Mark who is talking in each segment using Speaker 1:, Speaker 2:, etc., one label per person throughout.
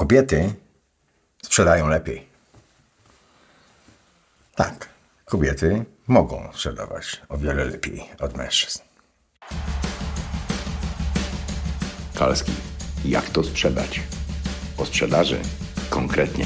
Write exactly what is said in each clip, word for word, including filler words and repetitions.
Speaker 1: kobiety sprzedają lepiej. Tak, kobiety mogą sprzedawać o wiele lepiej od mężczyzn.
Speaker 2: Kalski, jak to sprzedać? O sprzedaży konkretnie.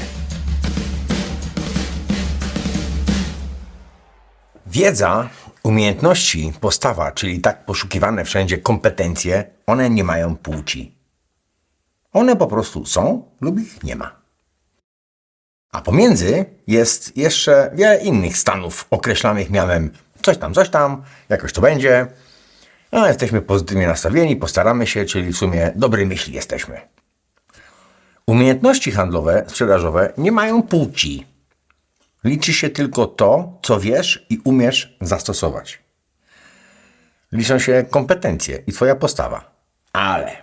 Speaker 1: Wiedza, umiejętności, postawa, czyli tak poszukiwane wszędzie kompetencje, one nie mają płci. One po prostu są lub ich nie ma. A pomiędzy jest jeszcze wiele innych stanów określanych mianem coś tam, coś tam, jakoś to będzie. No, jesteśmy pozytywnie nastawieni, postaramy się, czyli w sumie dobrej myśli jesteśmy. Umiejętności handlowe, sprzedażowe nie mają płci. Liczy się tylko to, co wiesz i umiesz zastosować. Liczą się kompetencje i twoja postawa. Ale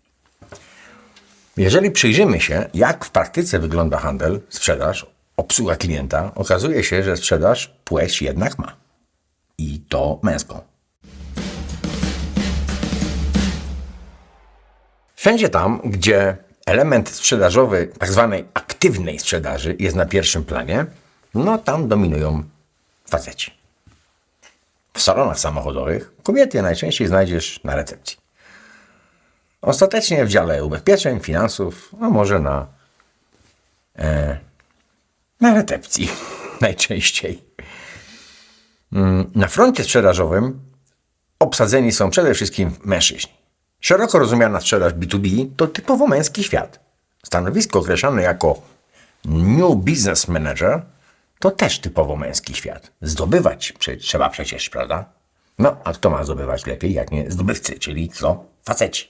Speaker 1: jeżeli przyjrzymy się, jak w praktyce wygląda handel, sprzedaż, obsługa klienta, okazuje się, że sprzedaż płeć jednak ma. I to męską. Wszędzie tam, gdzie element sprzedażowy, tak zwanej aktywnej sprzedaży jest na pierwszym planie, no tam dominują faceci. W salonach samochodowych kobiety najczęściej znajdziesz na recepcji. Ostatecznie w dziale ubezpieczeń, finansów, a może na, e, na recepcji najczęściej. Na froncie sprzedażowym obsadzeni są przede wszystkim mężczyźni. Szeroko rozumiana sprzedaż B dwa B to typowo męski świat. Stanowisko określane jako New Business Manager to też typowo męski świat. Zdobywać prze- trzeba przecież, prawda? No, a kto ma zdobywać lepiej, jak nie zdobywcy, czyli co? Faceci.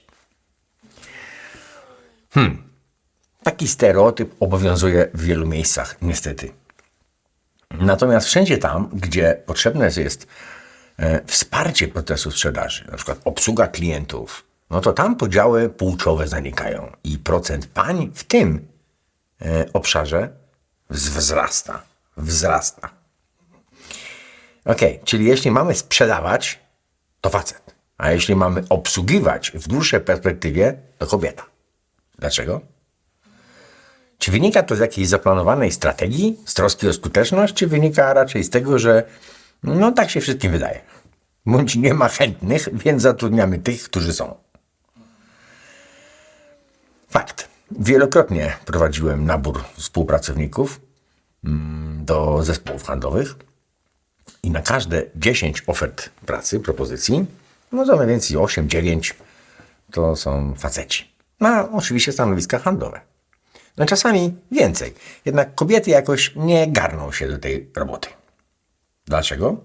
Speaker 1: Hmm. Taki stereotyp obowiązuje w wielu miejscach, niestety. Natomiast wszędzie tam, gdzie potrzebne jest e, wsparcie procesu sprzedaży, na przykład obsługa klientów, no to tam podziały płciowe zanikają i procent pań w tym e, obszarze wzrasta. Wzrasta. Ok, czyli jeśli mamy sprzedawać, to facet. A jeśli mamy obsługiwać w dłuższej perspektywie, to kobieta. Dlaczego? Czy wynika to z jakiejś zaplanowanej strategii, z troski o skuteczność, czy wynika raczej z tego, że no tak się wszystkim wydaje. Bądź nie ma chętnych, więc zatrudniamy tych, którzy są. Fakt. Wielokrotnie prowadziłem nabór współpracowników do zespołów handlowych i na każde dziesięć ofert pracy, propozycji, no to mniej więcej osiem dziewięć to są faceci. Na oczywiście stanowiska handlowe. No czasami więcej. Jednak kobiety jakoś nie garną się do tej roboty. Dlaczego?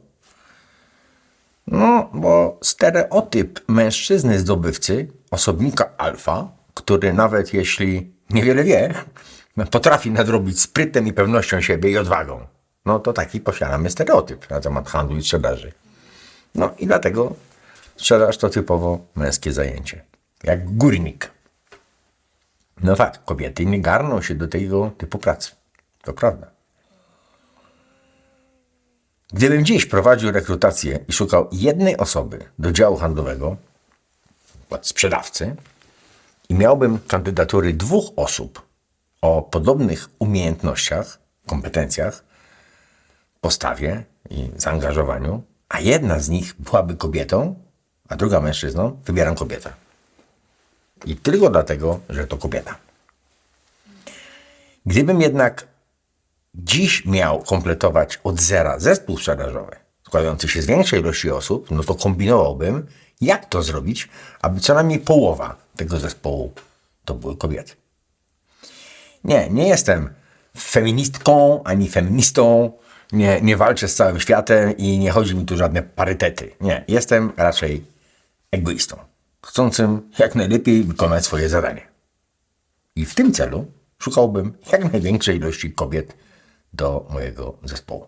Speaker 1: No, bo stereotyp mężczyzny zdobywcy, osobnika alfa, który nawet jeśli niewiele wie, potrafi nadrobić sprytem i pewnością siebie i odwagą. No to taki posiadamy stereotyp na temat handlu i sprzedaży. No i dlatego sprzedaż to typowo męskie zajęcie. Jak górnik. No tak, kobiety nie garną się do tego typu pracy. To prawda. Gdybym dziś prowadził rekrutację i szukał jednej osoby do działu handlowego, sprzedawcy, i miałbym kandydatury dwóch osób o podobnych umiejętnościach, kompetencjach, postawie i zaangażowaniu, a jedna z nich byłaby kobietą, a druga mężczyzną, wybieram kobietę. I tylko dlatego, że to kobieta. Gdybym jednak dziś miał kompletować od zera zespół sprzedażowy, składający się z większej ilości osób, no to kombinowałbym, jak to zrobić, aby co najmniej połowa tego zespołu to były kobiety. Nie, nie jestem feministką ani feministą, nie, nie walczę z całym światem i nie chodzi mi tu żadne parytety. Nie, jestem raczej egoistą, chcącym jak najlepiej wykonać swoje zadanie. I w tym celu szukałbym jak największej ilości kobiet do mojego zespołu.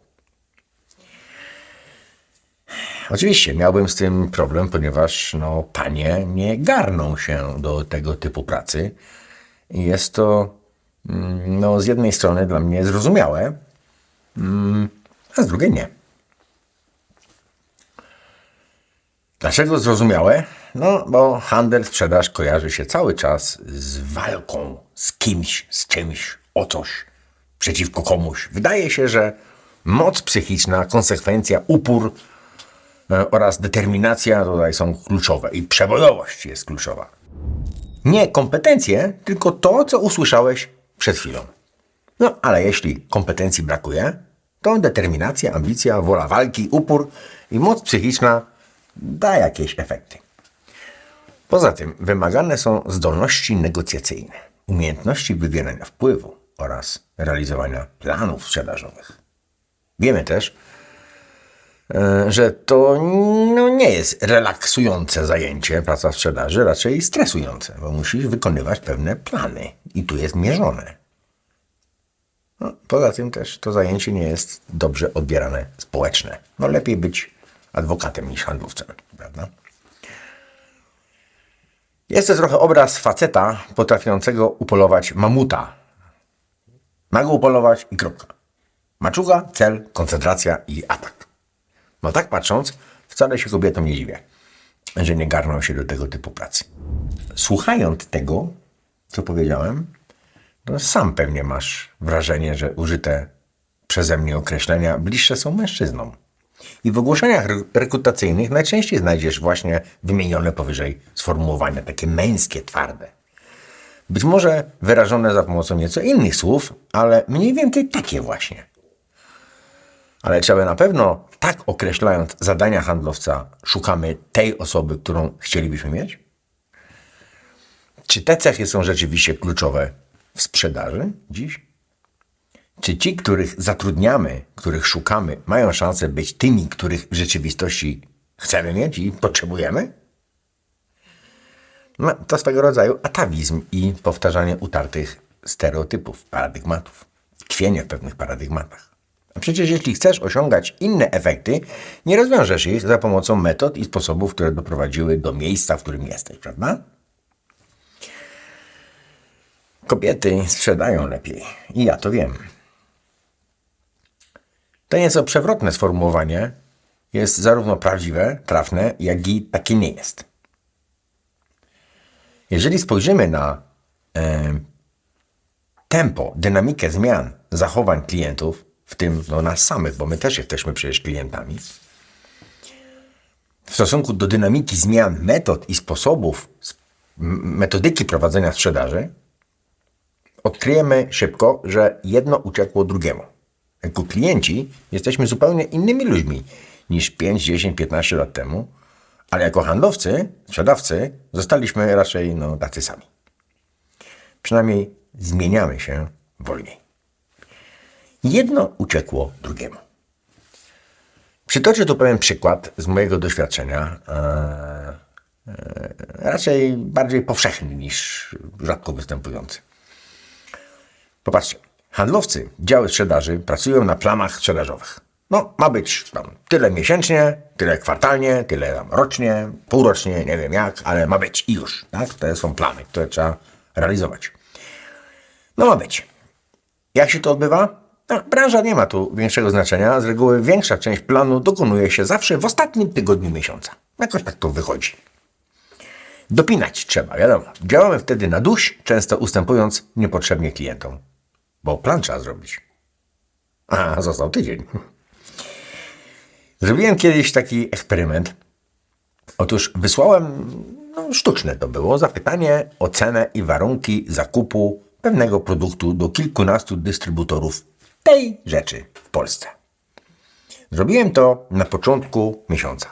Speaker 1: Oczywiście miałbym z tym problem, ponieważ no, panie nie garną się do tego typu pracy. I jest to no, z jednej strony dla mnie zrozumiałe, a z drugiej nie. Dlaczego zrozumiałe? No, bo handel, sprzedaż kojarzy się cały czas z walką z kimś, z czymś, o coś, przeciwko komuś. Wydaje się, że moc psychiczna, konsekwencja, upór e, oraz determinacja tutaj są kluczowe i przebojowość jest kluczowa. Nie kompetencje, tylko to, co usłyszałeś przed chwilą. No, ale jeśli kompetencji brakuje, to determinacja, ambicja, wola walki, upór i moc psychiczna da jakieś efekty. Poza tym wymagane są zdolności negocjacyjne, umiejętności wywierania wpływu oraz realizowania planów sprzedażowych. Wiemy też, że to no, nie jest relaksujące zajęcie, praca w sprzedaży, raczej stresujące, bo musisz wykonywać pewne plany i tu jest mierzone. No, poza tym też to zajęcie nie jest dobrze odbierane społeczne. No lepiej być adwokatem niż handlowcem, prawda? Jest to trochę obraz faceta potrafiącego upolować mamuta. Ma go upolować i kropka. Maczuga, cel, koncentracja i atak. No tak patrząc, wcale się kobietom nie dziwię, że nie garną się do tego typu pracy. Słuchając tego, co powiedziałem, to sam pewnie masz wrażenie, że użyte przeze mnie określenia bliższe są mężczyznom. I w ogłoszeniach rekrutacyjnych najczęściej znajdziesz właśnie wymienione powyżej sformułowania, takie męskie, twarde. Być może wyrażone za pomocą nieco innych słów, ale mniej więcej takie właśnie. Ale trzeba na pewno, tak określając zadania handlowca, szukamy tej osoby, którą chcielibyśmy mieć? Czy te cechy są rzeczywiście kluczowe w sprzedaży dziś? Czy ci, których zatrudniamy, których szukamy, mają szansę być tymi, których w rzeczywistości chcemy mieć i potrzebujemy? No, to swego rodzaju atawizm i powtarzanie utartych stereotypów, paradygmatów, tkwienie w pewnych paradygmatach. A przecież jeśli chcesz osiągać inne efekty, nie rozwiążesz ich za pomocą metod i sposobów, które doprowadziły do miejsca, w którym jesteś, prawda? Kobiety sprzedają lepiej i ja to wiem. To nieco przewrotne sformułowanie jest zarówno prawdziwe, trafne, jak i takie nie jest. Jeżeli spojrzymy na e, tempo, dynamikę zmian zachowań klientów, w tym no, nas samych, bo my też jesteśmy przecież klientami, w stosunku do dynamiki zmian metod i sposobów, metodyki prowadzenia sprzedaży, odkryjemy szybko, że jedno uciekło drugiemu. Jako klienci jesteśmy zupełnie innymi ludźmi niż pięć, dziesięć, piętnaście lat temu, ale jako handlowcy, sprzedawcy zostaliśmy raczej no, tacy sami. Przynajmniej zmieniamy się wolniej. Jedno uciekło drugiemu. Przytoczę tu pewien przykład z mojego doświadczenia, e, e, raczej bardziej powszechny niż rzadko występujący. Popatrzcie, handlowcy, działy sprzedaży pracują na planach sprzedażowych. No, ma być tam tyle miesięcznie, tyle kwartalnie, tyle tam rocznie, półrocznie, nie wiem jak, ale ma być i już, tak? To są plany, które trzeba realizować. No ma być. Jak się to odbywa? No, branża nie ma tu większego znaczenia. Z reguły większa część planu dokonuje się zawsze w ostatnim tygodniu miesiąca. Jakoś tak to wychodzi. Dopinać trzeba, wiadomo. Działamy wtedy na duś, często ustępując niepotrzebnie klientom. Bo plan trzeba zrobić. A, został tydzień. Zrobiłem kiedyś taki eksperyment. Otóż wysłałem, no sztuczne to było, zapytanie o cenę i warunki zakupu pewnego produktu do kilkunastu dystrybutorów tej rzeczy w Polsce. Zrobiłem to na początku miesiąca.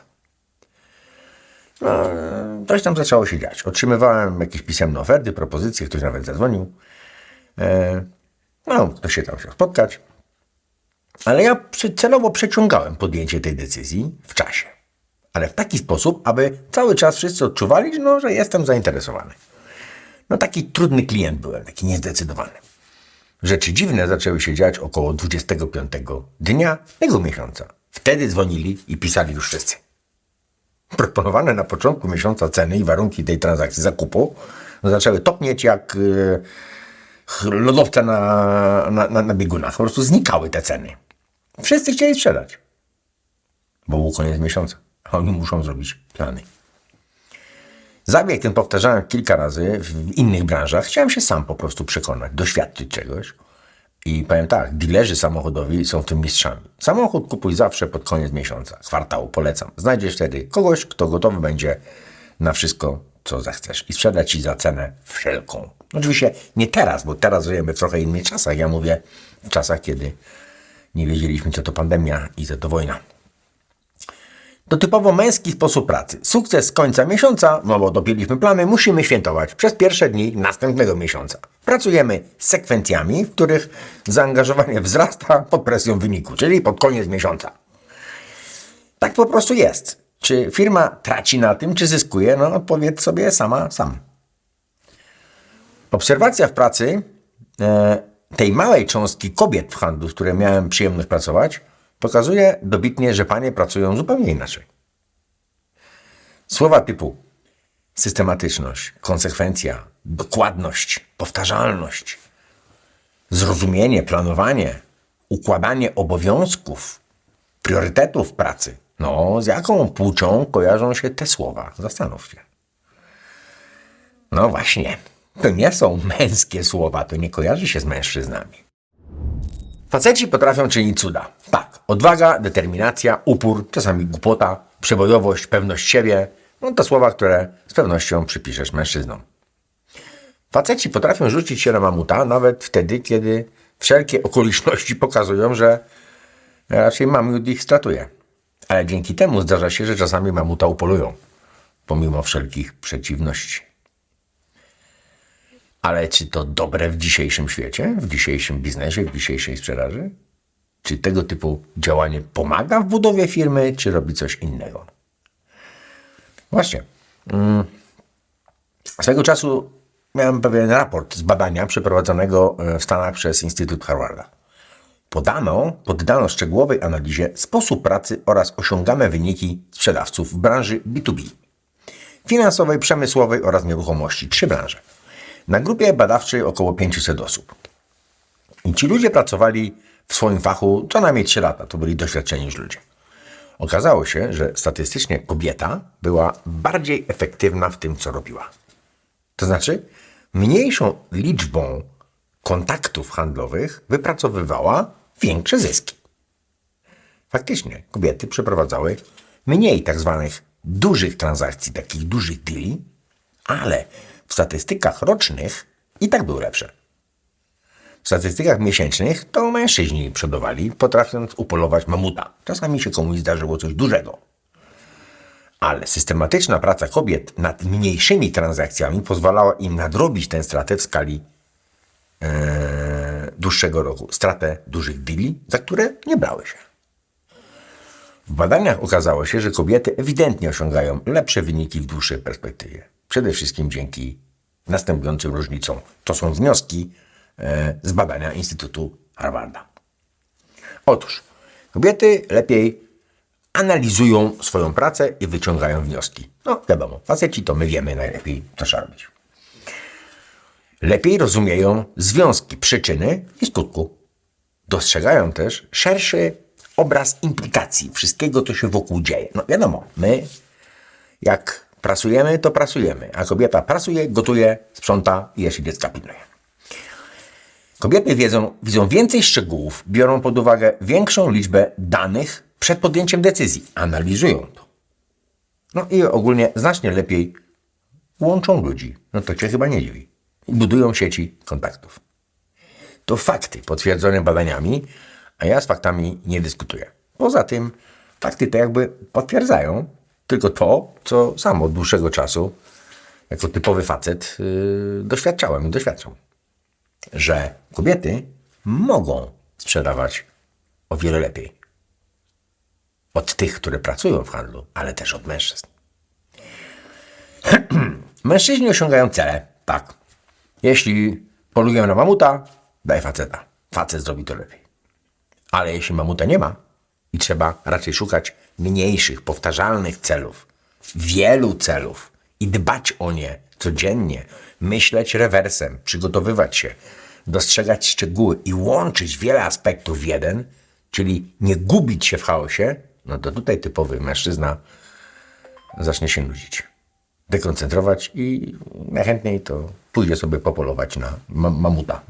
Speaker 1: No, coś tam zaczęło się dziać. Otrzymywałem jakieś pisemne oferty, propozycje, ktoś nawet zadzwonił. E, no, ktoś się tam chciał spotkać. Ale ja celowo przeciągałem podjęcie tej decyzji w czasie. Ale w taki sposób, aby cały czas wszyscy odczuwali, no, że jestem zainteresowany. No taki trudny klient byłem, taki niezdecydowany. Rzeczy dziwne zaczęły się dziać około dwudziestego piątego dnia tego miesiąca. Wtedy dzwonili i pisali już wszyscy. Proponowane na początku miesiąca ceny i warunki tej transakcji zakupu no, zaczęły topnieć jak yy, lodowce na, na, na, na biegunach. Po prostu znikały te ceny. Wszyscy chcieli sprzedać. Bo był koniec miesiąca. A oni muszą zrobić plany. Zabieg ten powtarzałem kilka razy w innych branżach. Chciałem się sam po prostu przekonać, doświadczyć czegoś. I powiem tak, dilerzy samochodowi są w tym mistrzami. Samochód kupuj zawsze pod koniec miesiąca, kwartału, polecam. Znajdziesz wtedy kogoś, kto gotowy będzie na wszystko, co zechcesz i sprzeda ci za cenę wszelką. Oczywiście nie teraz, bo teraz żyjemy w trochę innych czasach. Ja mówię w czasach, kiedy nie wiedzieliśmy, co to pandemia i co to wojna. To typowo męski sposób pracy. Sukces z końca miesiąca, no bo dopięliśmy plany, musimy świętować przez pierwsze dni następnego miesiąca. Pracujemy z sekwencjami, w których zaangażowanie wzrasta pod presją wyniku, czyli pod koniec miesiąca. Tak po prostu jest. Czy firma traci na tym, czy zyskuje? No odpowiedz sobie sama, sam. Obserwacja w pracy e, tej małej cząstki kobiet w handlu, w której miałem przyjemność pracować, pokazuje dobitnie, że panie pracują zupełnie inaczej. Słowa typu systematyczność, konsekwencja, dokładność, powtarzalność, zrozumienie, planowanie, układanie obowiązków, priorytetów pracy. No, z jaką płcią kojarzą się te słowa? Zastanów się. No właśnie, to nie są męskie słowa, to nie kojarzy się z mężczyznami. Faceci potrafią czynić cuda. Tak, odwaga, determinacja, upór, czasami głupota, przebojowość, pewność siebie. No to słowa, które z pewnością przypiszesz mężczyznom. Faceci potrafią rzucić się na mamuta nawet wtedy, kiedy wszelkie okoliczności pokazują, że raczej mamut ich stratuje. Ale dzięki temu zdarza się, że czasami mamuta upolują, pomimo wszelkich przeciwności. Ale czy to dobre w dzisiejszym świecie, w dzisiejszym biznesie, w dzisiejszej sprzedaży? Czy tego typu działanie pomaga w budowie firmy, czy robi coś innego? Właśnie. Swego czasu miałem pewien raport z badania przeprowadzonego w Stanach przez Instytut Harvarda. Podano, poddano szczegółowej analizie sposób pracy oraz osiągane wyniki sprzedawców w branży B dwa B. Finansowej, przemysłowej oraz nieruchomości. Trzy branże. Na grupie badawczej około pięćset osób. I ci ludzie pracowali w swoim fachu co najmniej trzy lata. To byli doświadczeni już ludzie. Okazało się, że statystycznie kobieta była bardziej efektywna w tym, co robiła. To znaczy, mniejszą liczbą kontaktów handlowych wypracowywała większe zyski. Faktycznie kobiety przeprowadzały mniej tak zwanych dużych transakcji, takich dużych deali, ale w statystykach rocznych i tak były lepsze. W statystykach miesięcznych to mężczyźni przodowali, potrafiąc upolować mamuta. Czasami się komuś zdarzyło coś dużego. Ale systematyczna praca kobiet nad mniejszymi transakcjami pozwalała im nadrobić tę stratę w skali e, dłuższego roku. Stratę dużych deali, za które nie brały się. W badaniach okazało się, że kobiety ewidentnie osiągają lepsze wyniki w dłuższej perspektywie. Przede wszystkim dzięki następującym różnicom. To są wnioski e, z badania Instytutu Harvarda. Otóż kobiety lepiej analizują swoją pracę i wyciągają wnioski. No wiadomo, faceci to my wiemy najlepiej, co trzeba robić. Lepiej rozumieją związki przyczyny i skutku. Dostrzegają też szerszy obraz implikacji wszystkiego, co się wokół dzieje. No wiadomo, my jak pracujemy, to pracujemy, a kobieta pracuje, gotuje, sprząta i jeszcze dziecka pilnuje. Kobiety wiedzą, widzą więcej szczegółów, biorą pod uwagę większą liczbę danych przed podjęciem decyzji, analizują to. No i ogólnie znacznie lepiej łączą ludzi. No to cię chyba nie dziwi. I budują sieci kontaktów. To fakty potwierdzone badaniami, a ja z faktami nie dyskutuję. Poza tym fakty te jakby potwierdzają tylko to, co sam od dłuższego czasu jako typowy facet yy, doświadczałem i doświadczam. Że kobiety mogą sprzedawać o wiele lepiej. Od tych, które pracują w handlu, ale też od mężczyzn. Mężczyźni osiągają cele, tak. Jeśli polują na mamuta, daj faceta. Facet zrobi to lepiej. Ale jeśli mamuta nie ma i trzeba raczej szukać mniejszych, powtarzalnych celów, wielu celów i dbać o nie codziennie, myśleć rewersem, przygotowywać się, dostrzegać szczegóły i łączyć wiele aspektów w jeden, czyli nie gubić się w chaosie, no to tutaj typowy mężczyzna zacznie się nudzić. dekoncentrować i najchętniej to pójdzie sobie popolować na mam mamuta.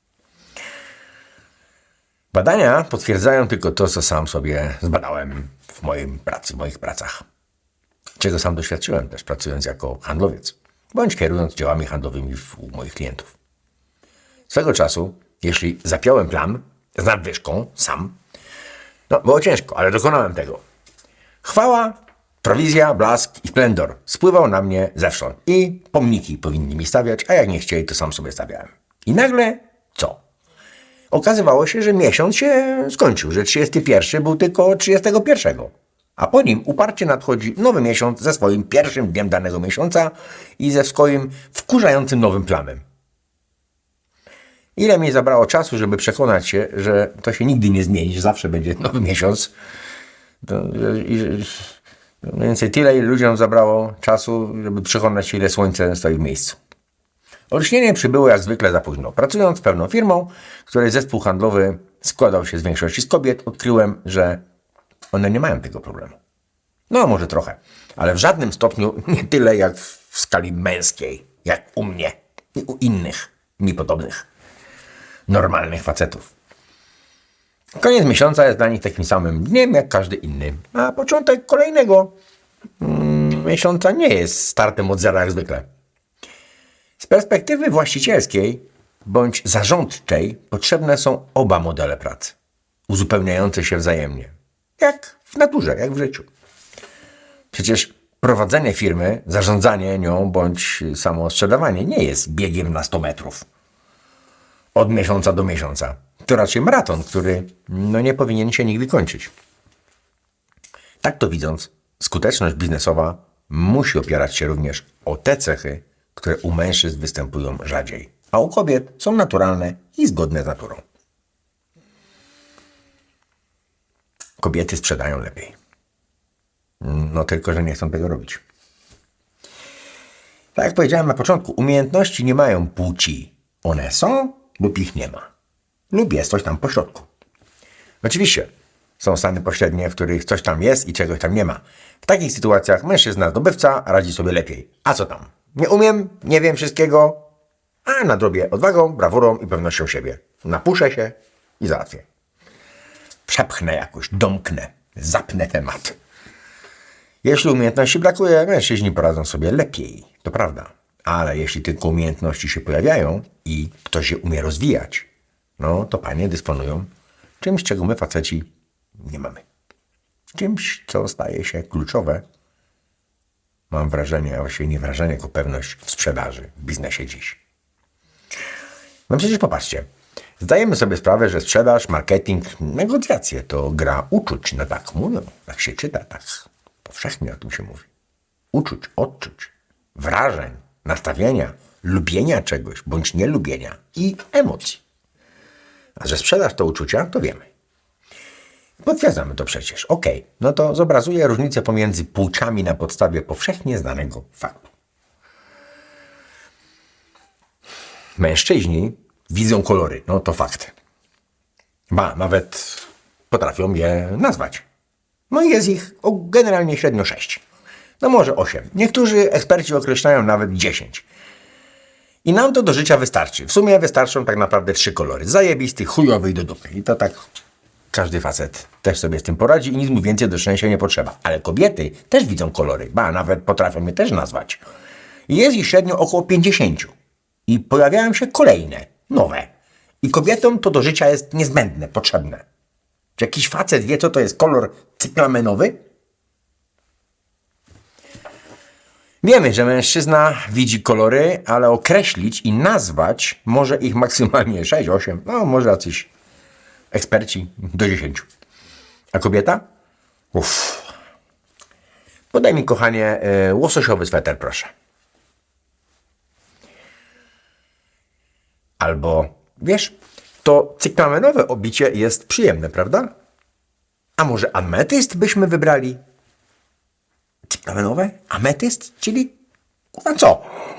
Speaker 1: Badania potwierdzają tylko to, co sam sobie zbadałem w mojej pracy, w moich pracach. Czego sam doświadczyłem też pracując jako handlowiec, bądź kierując działami handlowymi u moich klientów. Swego czasu, jeśli zapiąłem plan z nadwyżką sam, no było ciężko, ale dokonałem tego. Chwała, prowizja, blask i splendor spływał na mnie zewsząd i pomniki powinni mi stawiać, a jak nie chcieli, to sam sobie stawiałem. I nagle co? Okazywało się, że miesiąc się skończył, że trzydziesty pierwszy był tylko trzydziestego pierwszego. A po nim uparcie nadchodzi nowy miesiąc ze swoim pierwszym dniem danego miesiąca i ze swoim wkurzającym nowym planem. Ile mi zabrało czasu, żeby przekonać się, że to się nigdy nie zmieni, że zawsze będzie nowy miesiąc. To, i, mniej więcej tyle, ile ludziom zabrało czasu, żeby przekonać się, ile słońce stoi w miejscu. Olśnienie przybyło jak zwykle za późno. Pracując z pewną firmą, której zespół handlowy składał się z większości z kobiet, odkryłem, że one nie mają tego problemu. No, może trochę, ale w żadnym stopniu nie tyle jak w skali męskiej, jak u mnie i u innych mi podobnych, normalnych facetów. Koniec miesiąca jest dla nich takim samym dniem jak każdy inny, a początek kolejnego mm, miesiąca nie jest startem od zera jak zwykle. Z perspektywy właścicielskiej bądź zarządczej potrzebne są oba modele pracy, uzupełniające się wzajemnie. Jak w naturze, jak w życiu. Przecież prowadzenie firmy, zarządzanie nią bądź samo sprzedawanie nie jest biegiem na sto metrów. Od miesiąca do miesiąca. To raczej maraton, który no, nie powinien się nigdy kończyć. Tak to widząc, skuteczność biznesowa musi opierać się również o te cechy, które u mężczyzn występują rzadziej, a u kobiet są naturalne i zgodne z naturą. Kobiety sprzedają lepiej. No tylko, że nie chcą tego robić. Tak jak powiedziałem na początku, umiejętności nie mają płci. One są lub ich nie ma. Lub jest coś tam pośrodku. Oczywiście są stany pośrednie, w których coś tam jest i czegoś tam nie ma. W takich sytuacjach mężczyzna zdobywca radzi sobie lepiej. A co tam? Nie umiem, nie wiem wszystkiego, a nadrobię odwagą, brawurą i pewnością siebie. Napuszę się i załatwię. Przepchnę jakoś, domknę, zapnę temat. Jeśli umiejętności brakuje, mężczyźni poradzą sobie lepiej, to prawda. Ale jeśli tylko umiejętności się pojawiają i ktoś je umie rozwijać, no to panie dysponują czymś, czego my faceci nie mamy. Czymś, co staje się kluczowe, mam wrażenie, a właściwie nie wrażenie, tylko pewność w sprzedaży, w biznesie dziś. No przecież popatrzcie, zdajemy sobie sprawę, że sprzedaż, marketing, negocjacje to gra uczuć, no tak mówią, tak się czyta, tak powszechnie o tym się mówi. Uczuć, odczuć, wrażeń, nastawienia, lubienia czegoś, bądź nielubienia i emocji. A że sprzedaż to uczucia, to wiemy. Potwierdzamy to przecież. Okej, okay. No to zobrazuję różnicę pomiędzy płciami na podstawie powszechnie znanego faktu. Mężczyźni widzą kolory, no to fakt. Ba, nawet potrafią je nazwać. No i jest ich generalnie średnio sześć. No może osiem. Niektórzy eksperci określają nawet dziesięć. I nam to do życia wystarczy. W sumie wystarczą tak naprawdę trzy kolory. Zajebisty, chujowy i do dupy. I to tak każdy facet też sobie z tym poradzi i nic mu więcej do szczęścia nie potrzeba. Ale kobiety też widzą kolory. Ba, nawet potrafią je też nazwać. I jest ich średnio około pięćdziesięciu. I pojawiają się kolejne, nowe. I kobietom to do życia jest niezbędne, potrzebne. Czy jakiś facet wie, co to jest kolor cyklamenowy? Wiemy, że mężczyzna widzi kolory, ale określić i nazwać może ich maksymalnie sześć, osiem, no może jacyś eksperci do dziesięciu. A kobieta? Uff. Podaj mi, kochanie, y, łososiowy sweter, proszę. Albo, wiesz, to cyklamenowe obicie jest przyjemne, prawda? A może ametyst byśmy wybrali? Cyklamenowe? Ametyst? Czyli kurwa co?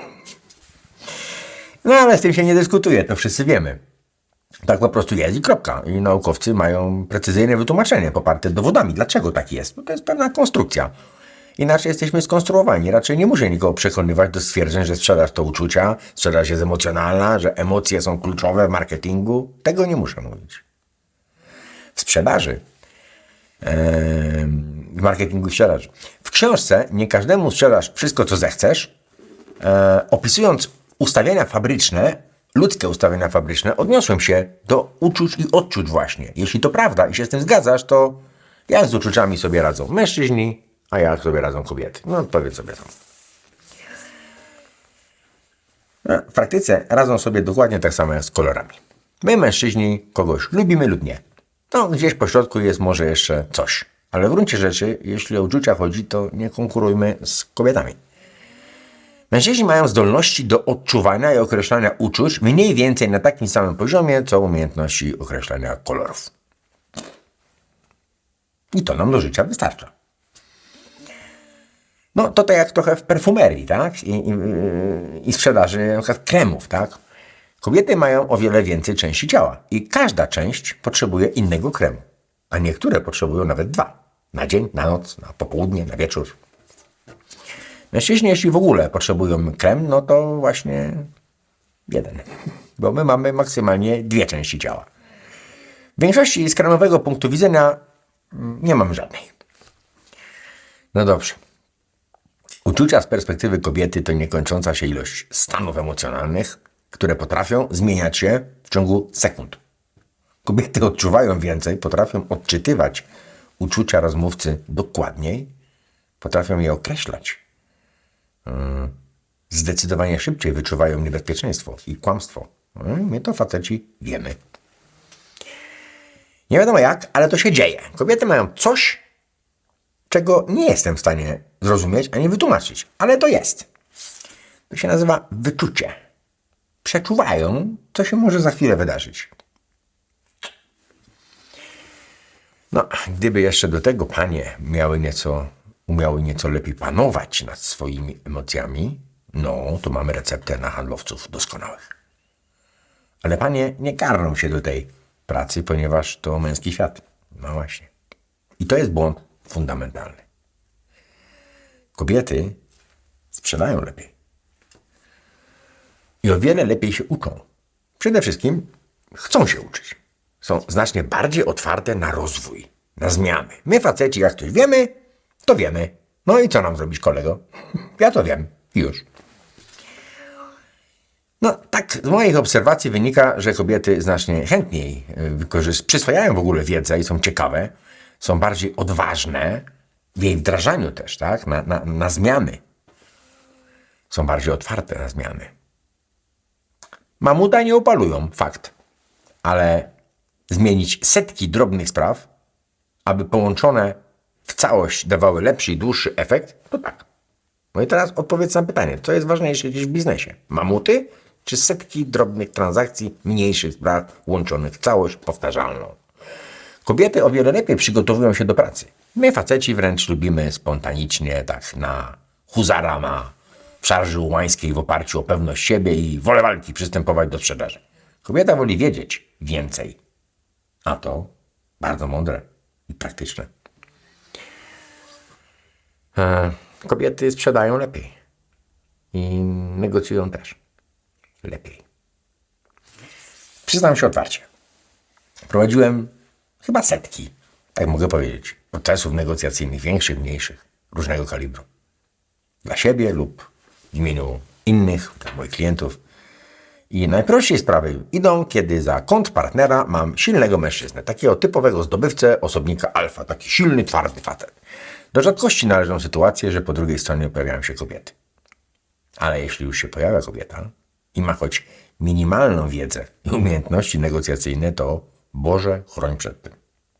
Speaker 1: No ale z tym się nie dyskutuje, to wszyscy wiemy. Tak po prostu jest i kropka. I naukowcy mają precyzyjne wytłumaczenie poparte dowodami. Dlaczego tak jest? Bo to jest pewna konstrukcja. Inaczej jesteśmy skonstruowani. Raczej nie muszę nikogo przekonywać do stwierdzeń, że sprzedaż to uczucia, sprzedaż jest emocjonalna, że emocje są kluczowe w marketingu. Tego nie muszę mówić. W sprzedaży, w marketingu i sprzedaży. W książce Nie każdemu sprzedasz wszystko, co zechcesz, e, opisując ustawienia fabryczne, ludzkie ustawienia fabryczne, odniosłem się do uczuć i odczuć właśnie. Jeśli to prawda i się z tym zgadzasz, to jak z uczuciami sobie radzą mężczyźni, a jak sobie radzą kobiety? No powiedz sobie sam. No, w praktyce radzą sobie dokładnie tak samo jak z kolorami. My mężczyźni kogoś lubimy lub nie. No, gdzieś po środku jest może jeszcze coś. Ale w gruncie rzeczy, jeśli o uczucia chodzi, to nie konkurujmy z kobietami. Mężczyźni mają zdolności do odczuwania i określania uczuć mniej więcej na takim samym poziomie, co umiejętności określania kolorów. I to nam do życia wystarcza. No, to tak jak trochę w perfumerii, tak? I, i, i sprzedaży na przykład kremów, tak? Kobiety mają o wiele więcej części ciała i każda część potrzebuje innego kremu, a niektóre potrzebują nawet dwa. Na dzień, na noc, na popołudnie, na wieczór. Mężczyźni, jeśli w ogóle potrzebują krem, no to właśnie jeden, bo my mamy maksymalnie dwie części ciała. W większości z kremowego punktu widzenia nie mamy żadnej. No dobrze. Uczucia z perspektywy kobiety to niekończąca się ilość stanów emocjonalnych, które potrafią zmieniać się w ciągu sekund. Kobiety odczuwają więcej, potrafią odczytywać uczucia rozmówcy dokładniej, potrafią je określać. Hmm. Zdecydowanie szybciej wyczuwają niebezpieczeństwo i kłamstwo. Hmm. My to faceci wiemy. Nie wiadomo jak, ale to się dzieje. Kobiety mają coś, czego nie jestem w stanie zrozumieć ani wytłumaczyć, ale to jest. To się nazywa wyczucie. Przeczuwają, co się może za chwilę wydarzyć. No, gdyby jeszcze do tego panie miały nieco, umiały nieco lepiej panować nad swoimi emocjami, no, to mamy receptę na handlowców doskonałych. Ale panie nie garną się do tej pracy, ponieważ to męski świat. No właśnie. I to jest błąd fundamentalny. Kobiety sprzedają lepiej. I o wiele lepiej się uczą. Przede wszystkim chcą się uczyć. Są znacznie bardziej otwarte na rozwój, na zmiany. My faceci, jak coś wiemy, to wiemy. No i co nam zrobić, kolego? Ja to wiem. Już. No tak, z moich obserwacji wynika, że kobiety znacznie chętniej wykorzyst- przyswajają w ogóle wiedzę i są ciekawe, są bardziej odważne w jej wdrażaniu też, tak? Na, na, na zmiany. Są bardziej otwarte na zmiany. Mamuta nie opalują, fakt. Ale zmienić setki drobnych spraw, aby połączone w całość dawały lepszy i dłuższy efekt, to tak. No i teraz odpowiedz na pytanie, co jest ważniejsze gdzieś w biznesie? Mamuty czy setki drobnych transakcji, mniejszych spraw łączonych w całość powtarzalną? Kobiety o wiele lepiej przygotowują się do pracy. My faceci wręcz lubimy spontanicznie, tak na huzarama, w szarży ułańskiej w oparciu o pewność siebie i wolę walki przystępować do sprzedaży. Kobieta woli wiedzieć więcej. A to bardzo mądre i praktyczne. E, kobiety sprzedają lepiej. I negocjują też lepiej. Przyznam się otwarcie. Prowadziłem chyba setki, tak mogę powiedzieć, procesów negocjacyjnych, większych, mniejszych, różnego kalibru. Dla siebie lub w imieniu innych, moich klientów. I najprościej sprawy idą, kiedy za kont partnera mam silnego mężczyznę, takiego typowego zdobywcę osobnika alfa, taki silny, twardy facet. Do rzadkości należą sytuacje, że po drugiej stronie pojawiają się kobiety. Ale jeśli już się pojawia kobieta i ma choć minimalną wiedzę i umiejętności negocjacyjne, to Boże, chroń przed tym.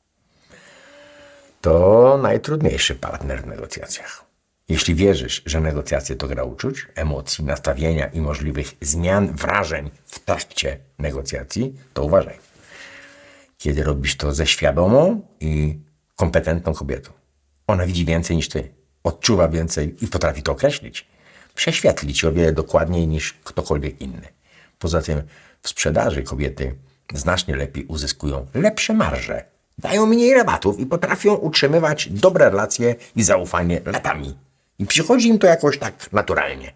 Speaker 1: To najtrudniejszy partner w negocjacjach. Jeśli wierzysz, że negocjacje to gra uczuć, emocji, nastawienia i możliwych zmian wrażeń w trakcie negocjacji, to uważaj. Kiedy robisz to ze świadomą i kompetentną kobietą. Ona widzi więcej niż ty, odczuwa więcej i potrafi to określić. Prześwietli ci o wiele dokładniej niż ktokolwiek inny. Poza tym w sprzedaży kobiety znacznie lepiej uzyskują lepsze marże dają mniej rabatów i potrafią utrzymywać dobre relacje i zaufanie latami. I przychodzi im to jakoś tak naturalnie.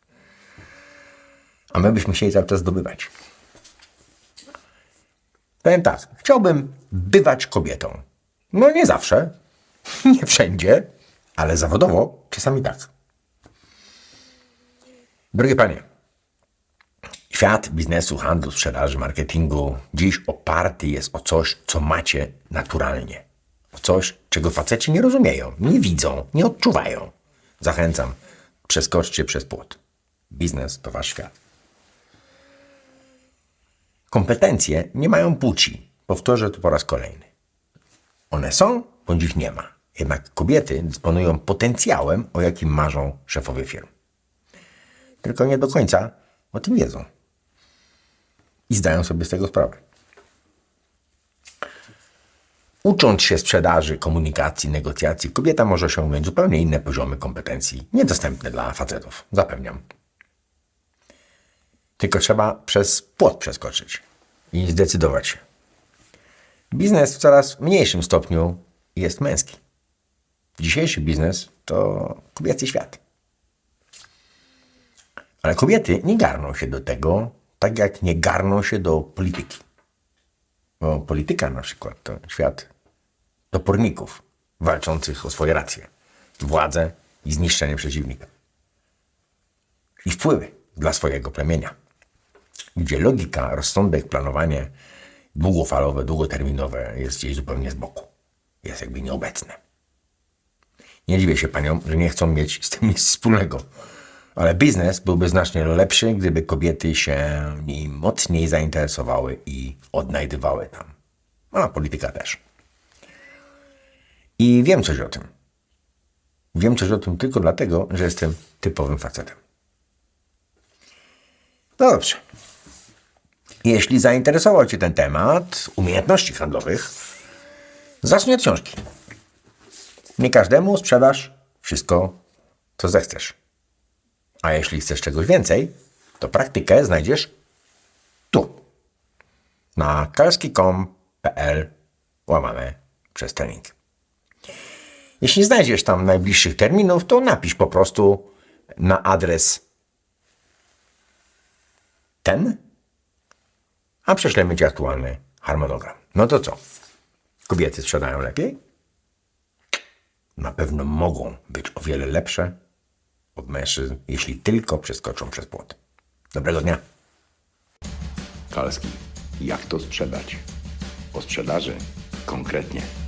Speaker 1: A my byśmy chcieli cały czas zdobywać. Powiem tak, chciałbym bywać kobietą. No nie zawsze, nie wszędzie, ale zawodowo czasami tak. Drogie panie, świat biznesu, handlu, sprzedaży, marketingu dziś oparty jest o coś, co macie naturalnie. O coś, czego faceci nie rozumieją, nie widzą, nie odczuwają. Zachęcam, przeskoczcie przez płot. Biznes to wasz świat. Kompetencje nie mają płci. Powtórzę to po raz kolejny. One są, bądź ich nie ma. Jednak kobiety dysponują potencjałem, o jakim marzą szefowie firm. Tylko nie do końca o tym wiedzą. I zdają sobie z tego sprawę. Ucząc się sprzedaży, komunikacji, negocjacji, kobieta może osiągnąć zupełnie inne poziomy kompetencji, niedostępne dla facetów, zapewniam. Tylko trzeba przez płot przeskoczyć i zdecydować się. Biznes w coraz mniejszym stopniu jest męski. Dzisiejszy biznes to kobiecy świat. Ale kobiety nie garną się do tego, tak jak nie garną się do polityki. Bo polityka na przykład to świat toporników walczących o swoje racje, władzę i zniszczenie przeciwnika. I wpływy dla swojego plemienia. Gdzie logika, rozsądek, planowanie długofalowe, długoterminowe jest gdzieś zupełnie z boku. Jest jakby nieobecne. Nie dziwię się paniom, że nie chcą mieć z tym nic wspólnego. Ale biznes byłby znacznie lepszy, gdyby kobiety się nim mocniej zainteresowały i odnajdywały tam. A polityka też. I wiem coś o tym. Wiem coś o tym tylko dlatego, że jestem typowym facetem. No dobrze. Jeśli zainteresował cię ten temat umiejętności handlowych, zacznij od książki. Nie każdemu sprzedasz wszystko, co zechcesz. A jeśli chcesz czegoś więcej, to praktykę znajdziesz tu. Na kalski kropka com kropka p l łamane przez trening. Jeśli nie znajdziesz tam najbliższych terminów, to napisz po prostu na adres ten, a prześlemy ci aktualny harmonogram. No to co? Kobiety sprzedają lepiej? Na pewno mogą być o wiele lepsze od mężczyzn, jeśli tylko przeskoczą przez płot. Dobrego dnia.
Speaker 2: Kalski, jak to sprzedać? O sprzedaży konkretnie.